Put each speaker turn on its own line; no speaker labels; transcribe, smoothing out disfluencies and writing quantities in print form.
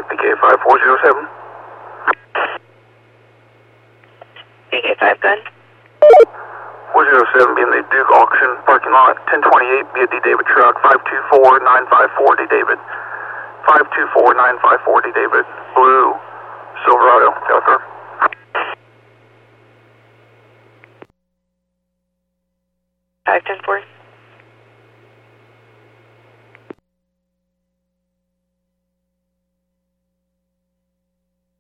PK5407.
PK5, gun.
407 be in the Duke auction parking lot. 1028 be a D. David truck. 524954 D. David. 524954 D. David. Blue Silverado. Delta.
Five ten four.